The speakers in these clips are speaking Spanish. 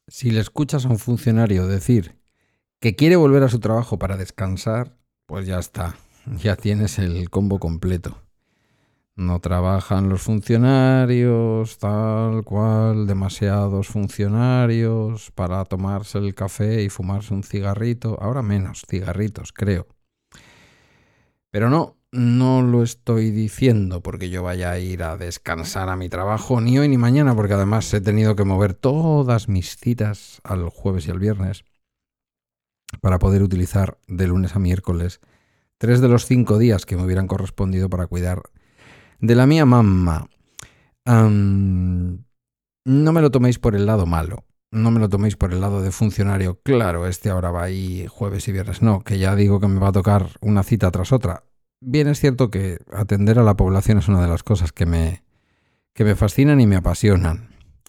Si le escuchas a un funcionario decir que quiere volver a su trabajo para descansar, pues ya está, ya tienes el combo completo. No trabajan los funcionarios, tal cual, demasiados funcionarios para tomarse el café y fumarse un cigarrito. Ahora menos cigarritos, creo. Pero no lo estoy diciendo porque yo vaya a ir a descansar a mi trabajo, ni hoy ni mañana, porque además he tenido que mover todas mis citas al jueves y al viernes para poder utilizar de lunes a miércoles 3 de los 5 días que me hubieran correspondido para cuidar de la mía mamá. No me lo toméis por el lado malo. No me lo toméis por el lado de funcionario. Claro, ahora va ahí jueves y viernes. No, que ya digo que me va a tocar una cita tras otra. Bien, es cierto que atender a la población es una de las cosas que me fascinan y me apasionan.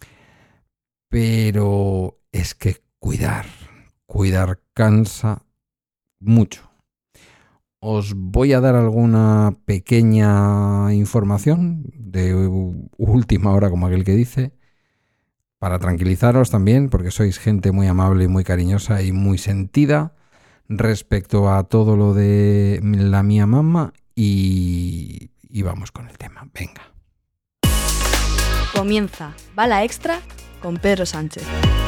Pero es que cuidar cansa mucho. Os voy a dar alguna pequeña información de última hora, como aquel que dice, para tranquilizaros también, porque sois gente muy amable y muy cariñosa y muy sentida respecto a todo lo de la mía mamá y vamos con el tema. Venga. Comienza Bala Extra con Pedro Sánchez.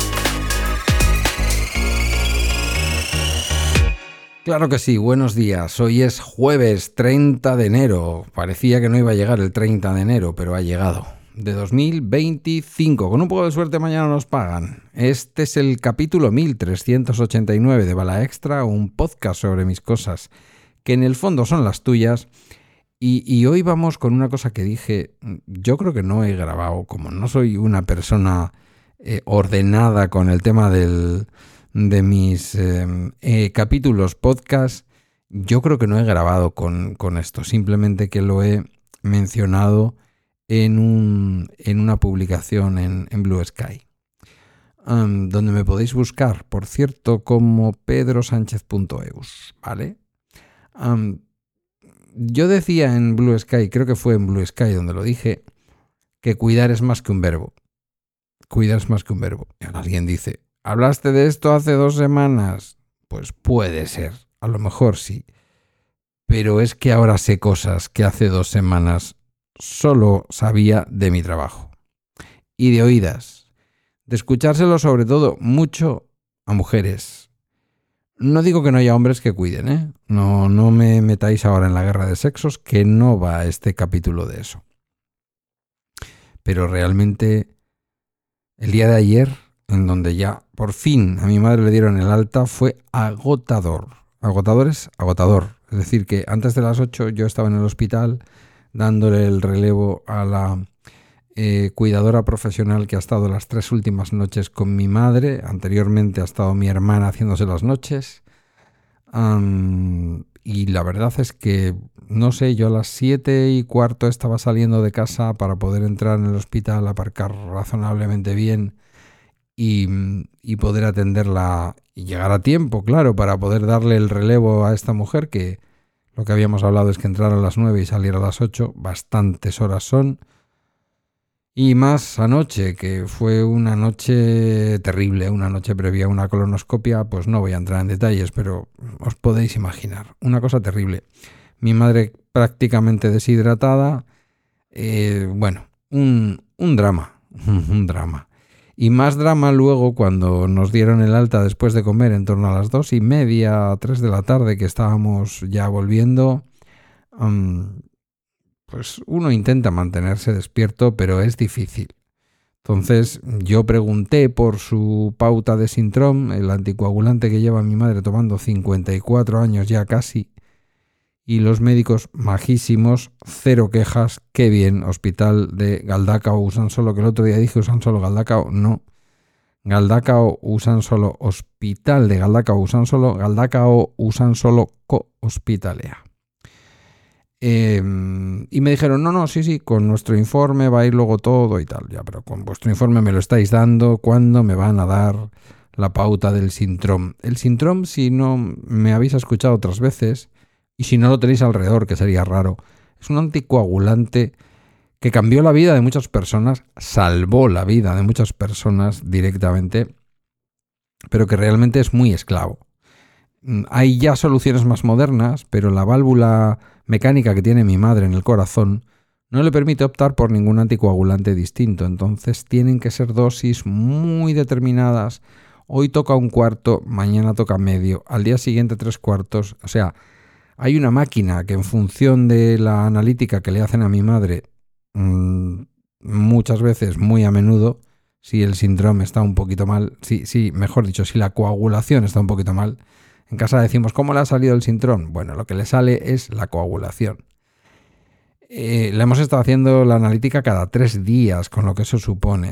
Claro que sí, buenos días. Hoy es jueves 30 de enero. Parecía que no iba a llegar el 30 de enero, pero ha llegado. De 2025. Con un poco de suerte mañana nos pagan. Este es el capítulo 1389 de Bala Extra, un podcast sobre mis cosas, que en el fondo son las tuyas. Y hoy vamos con una cosa que dije, yo creo que no he grabado, como no soy una persona ordenada con el tema de mis capítulos podcast, yo creo que no he grabado con esto, simplemente que lo he mencionado en una publicación en Blue Sky, donde me podéis buscar, por cierto, como pedrosánchez.eus, ¿vale? Yo decía en Blue Sky, creo que fue en Blue Sky donde lo dije, que cuidar es más que un verbo. Cuidar es más que un verbo. Y alguien dice, ¿hablaste de esto hace 2 semanas? Pues puede ser, a lo mejor sí. Pero es que ahora sé cosas que hace 2 semanas solo sabía de mi trabajo. Y de oídas. De escuchárselo sobre todo mucho a mujeres. No digo que no haya hombres que cuiden, ¿eh? No me metáis ahora en la guerra de sexos, que no va este capítulo de eso. Pero realmente el día de ayer, en donde ya por fin a mi madre le dieron el alta, fue agotador. Agotador es agotador. Es decir, que antes de las 8 yo estaba en el hospital dándole el relevo a la cuidadora profesional que ha estado las 3 últimas noches con mi madre. Anteriormente ha estado mi hermana haciéndose las noches. Y la verdad es que, no sé, yo a las 7:15 estaba saliendo de casa para poder entrar en el hospital, aparcar razonablemente bien y poder atenderla y llegar a tiempo, claro, para poder darle el relevo a esta mujer, que lo que habíamos hablado es que entrara a las 9 y saliera a las 8, bastantes horas son. Y más anoche, que fue una noche terrible, una noche previa a una colonoscopia, pues no voy a entrar en detalles, pero os podéis imaginar, una cosa terrible. Mi madre prácticamente deshidratada, bueno, un drama, un drama. Y más drama luego cuando nos dieron el alta después de comer en torno a las 2:30, 3 de la tarde, que estábamos ya volviendo. Pues uno intenta mantenerse despierto, pero es difícil. Entonces yo pregunté por su pauta de Sintrom, el anticoagulante que lleva mi madre tomando 54 años ya casi, y los médicos majísimos, 0 quejas, qué bien, hospital de Galdacao, Usansolo, que el otro día dije Usansolo, Galdacao, no. Galdacao, Usansolo, hospital de Galdacao, Usansolo, Galdacao, Usansolo, co-hospitalea. Y me dijeron, no, sí, con nuestro informe va a ir luego todo y tal. Ya, pero con vuestro informe me lo estáis dando, ¿cuándo me van a dar la pauta del Sintrom? El Sintrom, si no me habéis escuchado otras veces, y si no lo tenéis alrededor, que sería raro, es un anticoagulante que cambió la vida de muchas personas, salvó la vida de muchas personas directamente, pero que realmente es muy esclavo. Hay ya soluciones más modernas, pero la válvula mecánica que tiene mi madre en el corazón no le permite optar por ningún anticoagulante distinto. Entonces tienen que ser dosis muy determinadas. Hoy toca 1/4, mañana toca medio, al día siguiente 3/4. O sea, hay una máquina que en función de la analítica que le hacen a mi madre, muchas veces, muy a menudo, si el síndrome está un poquito mal, mejor dicho, si la coagulación está un poquito mal, en casa decimos, ¿cómo le ha salido el síndrome? Bueno, lo que le sale es la coagulación. Le hemos estado haciendo la analítica cada 3 días, con lo que eso supone.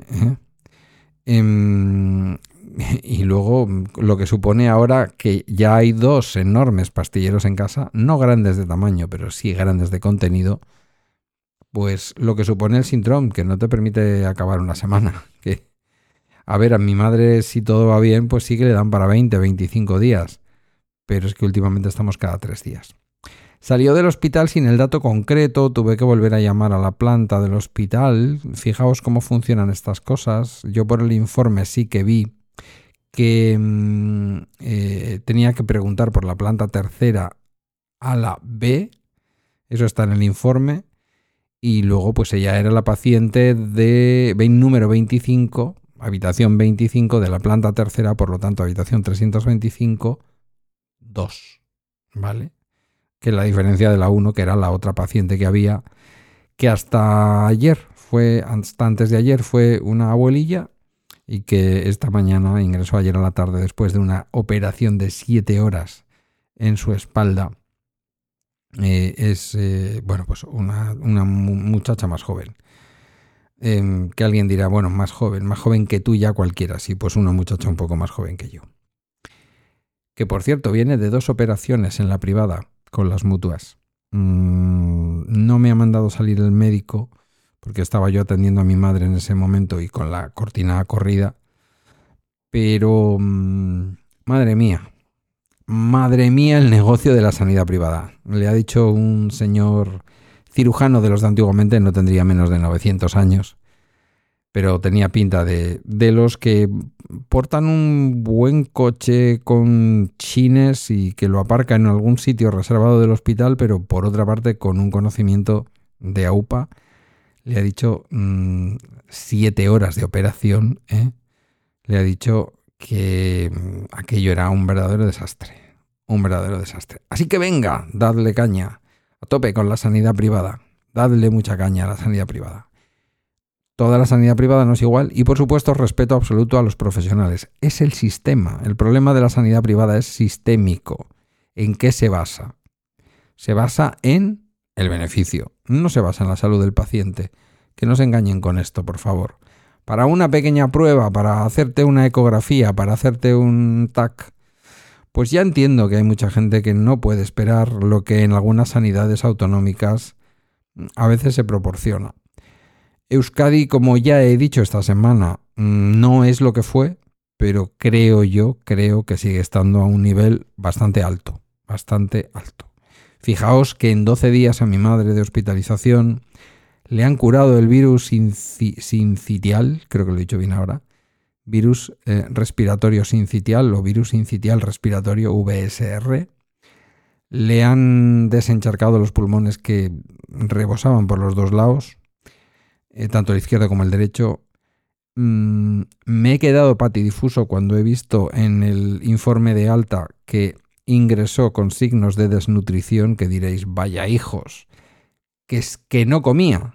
Y luego lo que supone ahora que ya hay 2 enormes pastilleros en casa, no grandes de tamaño, pero sí grandes de contenido, pues lo que supone el síndrome, que no te permite acabar una semana. Que, a ver, a mi madre, si todo va bien, pues sí que le dan para 20, 25 días. Pero es que últimamente estamos cada 3 días. Salió del hospital sin el dato concreto, tuve que volver a llamar a la planta del hospital. Fijaos cómo funcionan estas cosas. Yo por el informe sí que vi que tenía que preguntar por la planta tercera a la B. Eso está en el informe. Y luego pues ella era la paciente de número 25, habitación 25 de la planta tercera, por lo tanto habitación 325, 2, ¿vale? Que la diferencia de la 1, que era la otra paciente que había, que hasta antes de ayer fue una abuelilla y que esta mañana ingresó ayer a la tarde después de una operación de 7 horas en su espalda. Es pues una muchacha más joven. Que alguien dirá, bueno, más joven que tú ya cualquiera. Sí, pues una muchacha un poco más joven que yo. Que por cierto viene de 2 operaciones en la privada con las mutuas. No me ha mandado salir el médico porque estaba yo atendiendo a mi madre en ese momento y con la cortina corrida. Pero, madre mía el negocio de la sanidad privada. Le ha dicho un señor cirujano de los de antiguamente, no tendría menos de 900 años, pero tenía pinta de los que portan un buen coche con chines y que lo aparca en algún sitio reservado del hospital, pero por otra parte con un conocimiento de AUPA. Le ha dicho 7 horas de operación, Le ha dicho que aquello era un verdadero desastre. Así que venga, dadle caña, a tope con la sanidad privada. Dadle mucha caña a la sanidad privada. Toda la sanidad privada no es igual y, por supuesto, respeto absoluto a los profesionales. Es el sistema. El problema de la sanidad privada es sistémico. ¿En qué se basa? Se basa en el beneficio. No se basa en la salud del paciente. Que no se engañen con esto, por favor. Para una pequeña prueba, para hacerte una ecografía, para hacerte un TAC, pues ya entiendo que hay mucha gente que no puede esperar lo que en algunas sanidades autonómicas a veces se proporciona. Euskadi, como ya he dicho esta semana, no es lo que fue, pero creo que sigue estando a un nivel bastante alto. Fijaos que en 12 días a mi madre de hospitalización le han curado el virus sincitial, creo que lo he dicho bien ahora, virus respiratorio sincitial o virus sincitial respiratorio VSR. Le han desencharcado los pulmones que rebosaban por los 2 lados, tanto el izquierdo como el derecho. Me he quedado patidifuso cuando he visto en el informe de alta que ingresó con signos de desnutrición, que diréis, vaya hijos, que no comía.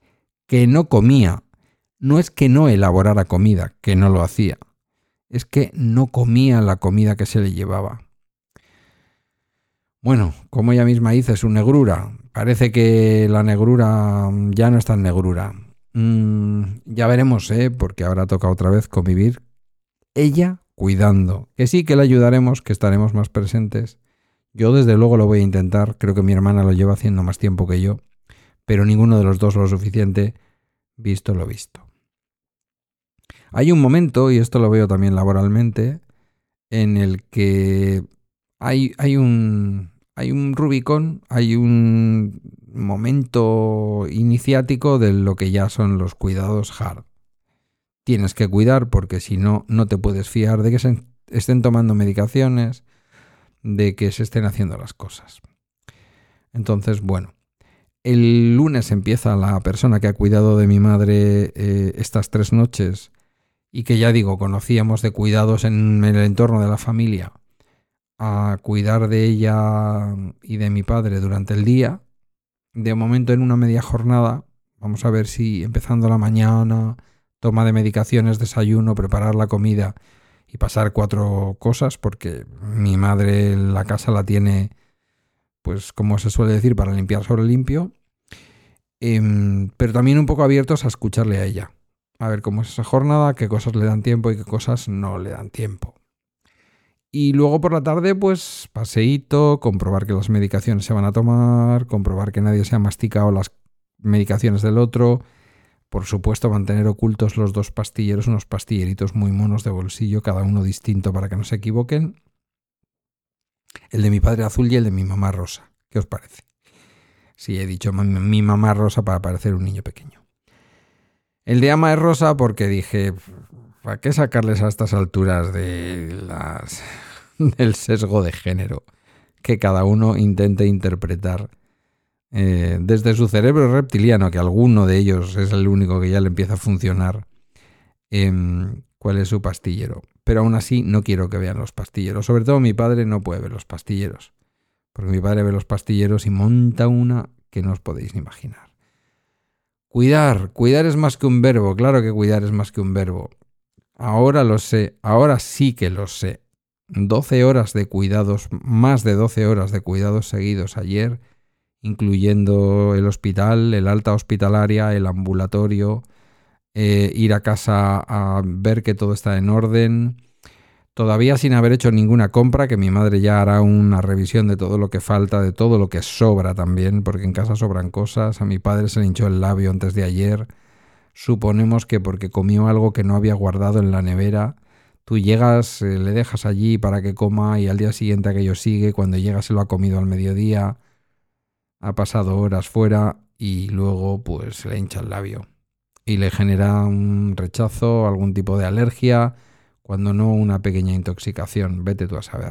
No es que no elaborara comida, que no lo hacía. Es que no comía la comida que se le llevaba. Bueno, como ella misma dice, su negrura. Parece que la negrura ya no es tan negrura. Ya veremos, porque ahora toca otra vez convivir. Ella cuidando. Que sí, que le ayudaremos, que estaremos más presentes. Yo desde luego lo voy a intentar. Creo que mi hermana lo lleva haciendo más tiempo que yo. Pero ninguno de los dos lo suficiente, visto lo visto. Hay un momento, y esto lo veo también laboralmente, en el que hay un Rubicón, hay un momento iniciático de lo que ya son los cuidados hard. Tienes que cuidar porque si no, no te puedes fiar de que se estén tomando medicaciones, de que se estén haciendo las cosas. Entonces, bueno, el lunes empieza la persona que ha cuidado de mi madre estas 3 noches y que ya digo, conocíamos de cuidados en el entorno de la familia, a cuidar de ella y de mi padre durante el día. De momento en una media jornada, vamos a ver si empezando la mañana, toma de medicaciones, desayuno, preparar la comida y pasar 4 cosas, porque mi madre la casa la tiene, pues como se suele decir, para limpiar sobre limpio, pero también un poco abiertos a escucharle a ella, a ver cómo es esa jornada, qué cosas le dan tiempo y qué cosas no le dan tiempo. Y luego por la tarde, pues paseíto, comprobar que las medicaciones se van a tomar, comprobar que nadie se ha masticado las medicaciones del otro. Por supuesto, mantener ocultos los 2 pastilleros, unos pastilleritos muy monos de bolsillo, cada uno distinto para que no se equivoquen. El de mi padre azul y el de mi mamá rosa. ¿Qué os parece? Sí, he dicho mi mamá rosa para parecer un niño pequeño. El de ama es rosa porque dije, ¿para qué sacarles a estas alturas del sesgo de género que cada uno intente interpretar desde su cerebro reptiliano, que alguno de ellos es el único que ya le empieza a funcionar, cuál es su pastillero? Pero aún así no quiero que vean los pastilleros. Sobre todo mi padre no puede ver los pastilleros, porque mi padre ve los pastilleros y monta una que no os podéis ni imaginar. Cuidar es más que un verbo, claro que cuidar es más que un verbo. Ahora lo sé, ahora sí que lo sé. 12 horas de cuidados, más de 12 horas de cuidados seguidos ayer, incluyendo el hospital, el alta hospitalaria, el ambulatorio, ir a casa a ver que todo está en orden, todavía sin haber hecho ninguna compra, que mi madre ya hará una revisión de todo lo que falta, de todo lo que sobra también, porque en casa sobran cosas. A mi padre se le hinchó el labio antes de ayer, suponemos que porque comió algo que no había guardado en la nevera. Tú llegas, le dejas allí para que coma y al día siguiente aquello sigue, cuando llega se lo ha comido al mediodía, ha pasado horas fuera y luego pues se le hincha el labio y le genera un rechazo, algún tipo de alergia, cuando no una pequeña intoxicación, vete tú a saber.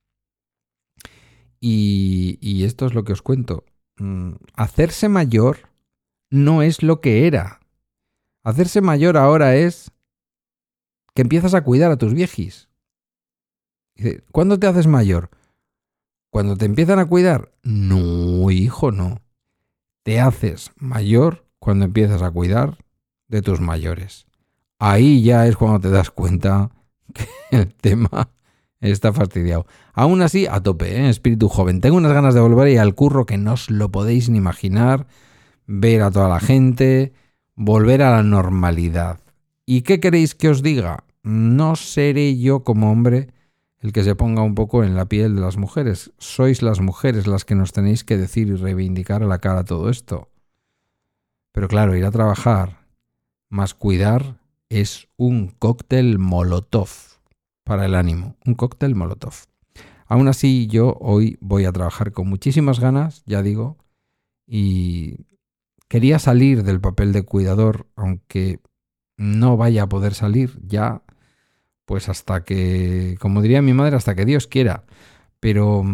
Y esto es lo que os cuento. Hacerse mayor no es lo que era. Hacerse mayor ahora es que empiezas a cuidar a tus viejis. ¿Cuándo te haces mayor? ¿Cuando te empiezan a cuidar? No, hijo, no. Te haces mayor cuando empiezas a cuidar de tus mayores. Ahí ya es cuando te das cuenta que el tema está fastidiado. Aún así, a tope, espíritu joven. Tengo unas ganas de volver ahí al curro que no os lo podéis ni imaginar. Ver a toda la gente, volver a la normalidad. ¿Y qué queréis que os diga? No seré yo como hombre el que se ponga un poco en la piel de las mujeres. Sois las mujeres las que nos tenéis que decir y reivindicar a la cara todo esto. Pero claro, ir a trabajar más cuidar es un cóctel molotov para el ánimo, un cóctel molotov. Aún así, yo hoy voy a trabajar con muchísimas ganas, ya digo, y quería salir del papel de cuidador, aunque no vaya a poder salir ya, pues hasta que, como diría mi madre, hasta que Dios quiera. Pero,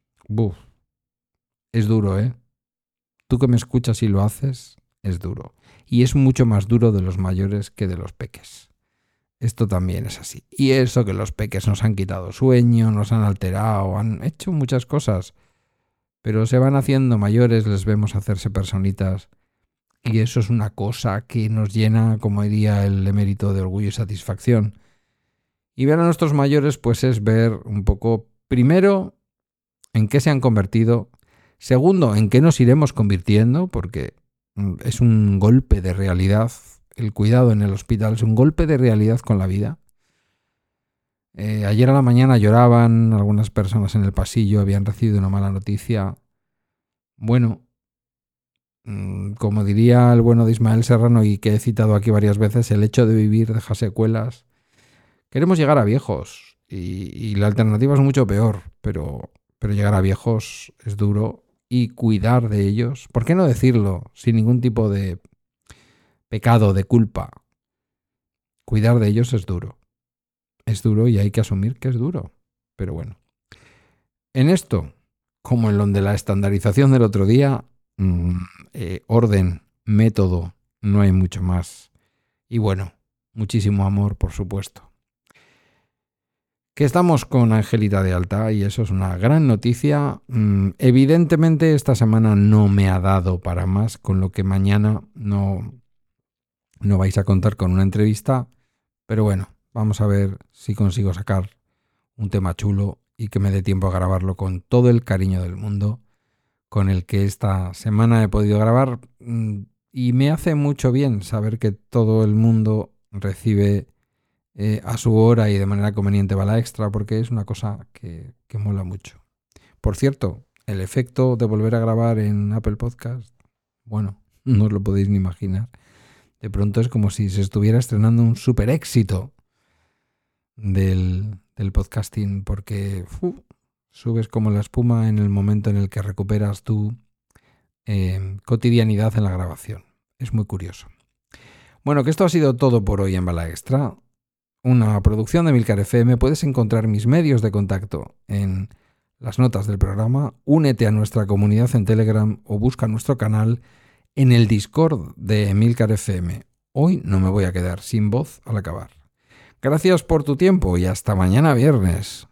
es duro, ¿eh? Tú que me escuchas y lo haces, es duro. Y es mucho más duro de los mayores que de los peques. Esto también es así. Y eso que los peques nos han quitado sueño, nos han alterado, han hecho muchas cosas. Pero se van haciendo mayores, les vemos hacerse personitas. Y eso es una cosa que nos llena, como diría el emérito, de orgullo y satisfacción. Y ver a nuestros mayores, pues es ver un poco, primero, en qué se han convertido. Segundo, en qué nos iremos convirtiendo, porque es un golpe de realidad. El cuidado en el hospital es un golpe de realidad con la vida. Ayer a la mañana lloraban algunas personas en el pasillo, habían recibido una mala noticia. Bueno, como diría el bueno de Ismael Serrano y que he citado aquí varias veces, el hecho de vivir deja secuelas. Queremos llegar a viejos y la alternativa es mucho peor, pero llegar a viejos es duro y cuidar de ellos, ¿por qué no decirlo sin ningún tipo de pecado, de culpa? Cuidar de ellos es duro. es duro y hay que asumir que es duro. Pero bueno, en esto, como en lo de la estandarización del otro día, orden, método, no hay mucho más. Y bueno, muchísimo amor, por supuesto. Que estamos con Angelita de alta y eso es una gran noticia. Evidentemente esta semana no me ha dado para más, con lo que mañana no vais a contar con una entrevista. Pero bueno, vamos a ver si consigo sacar un tema chulo y que me dé tiempo a grabarlo con todo el cariño del mundo con el que esta semana he podido grabar. Y me hace mucho bien saber que todo el mundo recibe a su hora y de manera conveniente Bala Extra, porque es una cosa que mola mucho. Por cierto, el efecto de volver a grabar en Apple Podcast, bueno, no os lo podéis ni imaginar. De pronto es como si se estuviera estrenando un super éxito del podcasting, porque subes como la espuma en el momento en el que recuperas tu cotidianidad en la grabación. Es muy curioso. Bueno, que esto ha sido todo por hoy en Bala Extra, una producción de Emilcar FM. Puedes encontrar mis medios de contacto en las notas del programa. Únete a nuestra comunidad en Telegram o busca nuestro canal en el Discord de Emilcar FM. Hoy no me voy a quedar sin voz al acabar. Gracias por tu tiempo y hasta mañana viernes.